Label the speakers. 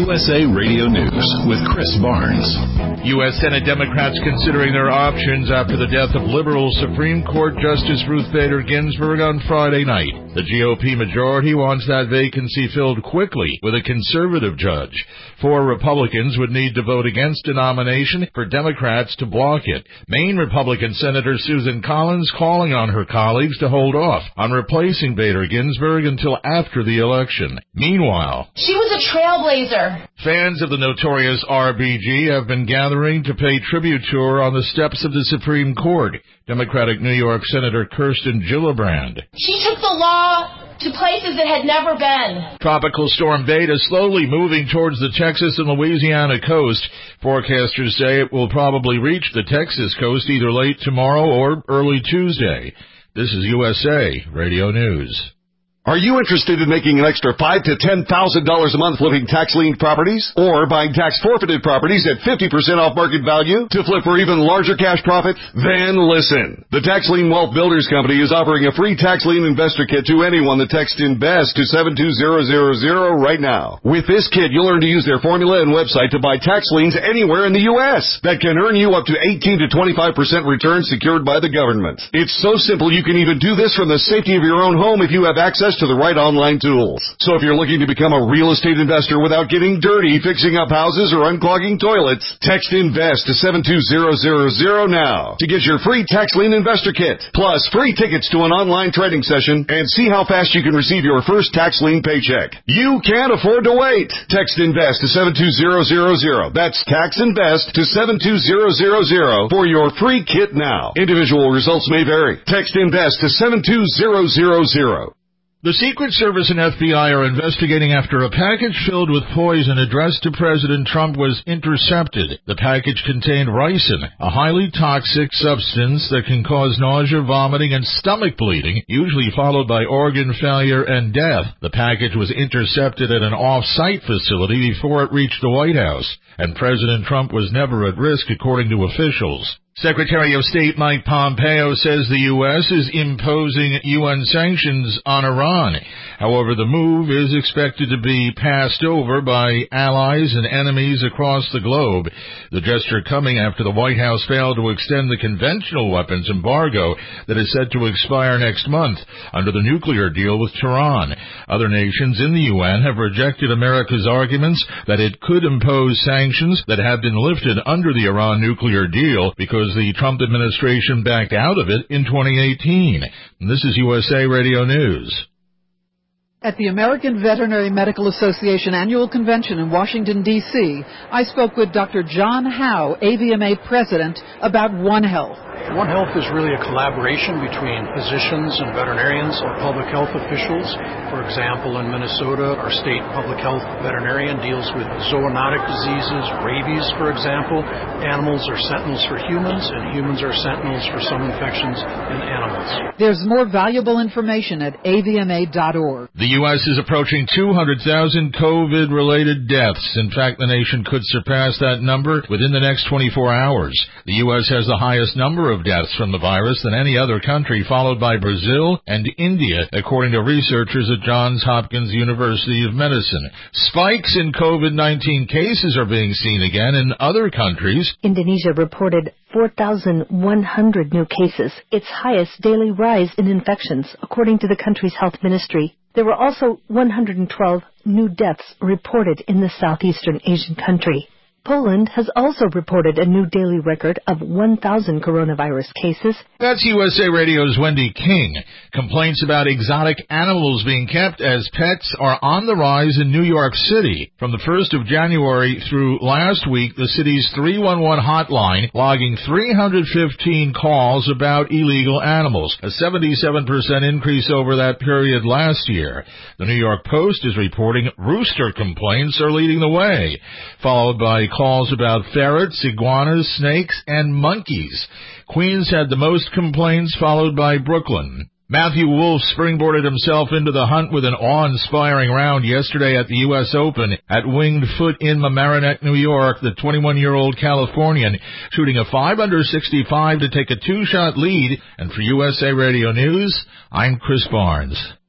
Speaker 1: USA Radio News with Chris Barnes. U.S. Senate Democrats considering their options after the death of liberal Supreme Court Justice Ruth Bader Ginsburg on Friday night. The GOP majority wants that vacancy filled quickly with a conservative judge. 4 Republicans would need to vote against a nomination for Democrats to block it. Maine Republican Senator Susan Collins calling on her colleagues to hold off on replacing Bader Ginsburg until after the election. Meanwhile,
Speaker 2: she was a trailblazer.
Speaker 1: Fans of the notorious RBG have been gathering to pay tribute to her on the steps of the Supreme Court. Democratic New York Senator Kirsten Gillibrand.
Speaker 2: She took the law to places it had never been.
Speaker 1: Tropical storm Beta slowly moving towards the Texas and Louisiana coast. Forecasters say it will probably reach the Texas coast either late tomorrow or early Tuesday. This is USA Radio News.
Speaker 3: Are you interested in making an extra $5,000 to $10,000 a month flipping tax-liened properties? Or buying tax-forfeited properties at 50% off market value to flip for even larger cash profits? Then listen. The Tax Lien Wealth Builders Company is offering a free tax lien investor kit to anyone that texts INVEST to 72000 right now. With this kit, you'll learn to use their formula and website to buy tax liens anywhere in the U.S. that can earn you up to 18 to 25% returns secured by the government. It's so simple you can even do this from the safety of your own home if you have access to the right online tools. So if you're looking to become a real estate investor without getting dirty, fixing up houses, or unclogging toilets, text INVEST to 72000 now to get your free tax lien investor kit, plus free tickets to an online trading session and see how fast you can receive your first tax lien paycheck. You can't afford to wait. Text INVEST to 72000. That's tax INVEST to 72000 for your free kit now. Individual results may vary. Text INVEST to 72000.
Speaker 1: The Secret Service and FBI are investigating after a package filled with poison addressed to President Trump was intercepted. The package contained ricin, a highly toxic substance that can cause nausea, vomiting, and stomach bleeding, usually followed by organ failure and death. The package was intercepted at an off-site facility before it reached the White House, and President Trump was never at risk, according to officials. Secretary of State Mike Pompeo says the U.S. is imposing UN sanctions on Iran. However, the move is expected to be passed over by allies and enemies across the globe. The gesture coming after the White House failed to extend the conventional weapons embargo that is set to expire next month under the nuclear deal with Tehran. Other nations in the UN have rejected America's arguments that it could impose sanctions that have been lifted under the Iran nuclear deal because the Trump administration backed out of it in 2018. And this is USA Radio News.
Speaker 4: At the American Veterinary Medical Association Annual Convention in Washington, D.C., I spoke with Dr. John Howe, AVMA President, about One Health.
Speaker 5: One Health is really a collaboration between physicians and veterinarians and public health officials. For example, in Minnesota, our state public health veterinarian deals with zoonotic diseases, rabies, for example. Animals are sentinels for humans, and humans are sentinels for some infections in animals.
Speaker 4: There's more valuable information at avma.org.
Speaker 1: The U.S. is approaching 200,000 COVID-related deaths. In fact, the nation could surpass that number within the next 24 hours. The U.S. has the highest number of deaths from the virus than any other country, followed by Brazil and India, according to researchers at Johns Hopkins University of Medicine. Spikes in COVID-19 cases are being seen again in other countries.
Speaker 6: Indonesia reported 4,100 new cases, its highest daily rise in infections, according to the country's health ministry. There were also 112 new deaths reported in the southeastern Asian country. Poland has also reported a new daily record of 1,000 coronavirus cases.
Speaker 1: That's USA Radio's Wendy King. Complaints about exotic animals being kept as pets are on the rise in New York City. From the 1st of January through last week, the city's 311 hotline logging 315 calls about illegal animals, a 77% increase over that period last year. The New York Post is reporting rooster complaints are leading the way, followed by calls about ferrets, iguanas, snakes, and monkeys. Queens had the most complaints, followed by Brooklyn. Matthew Wolff springboarded himself into the hunt with an awe-inspiring round yesterday at the U.S. Open at Winged Foot in Mamaroneck, New York. The 21-year-old Californian shooting a 5-under-65 to take a 2-shot lead. And for USA Radio News, I'm Chris Barnes.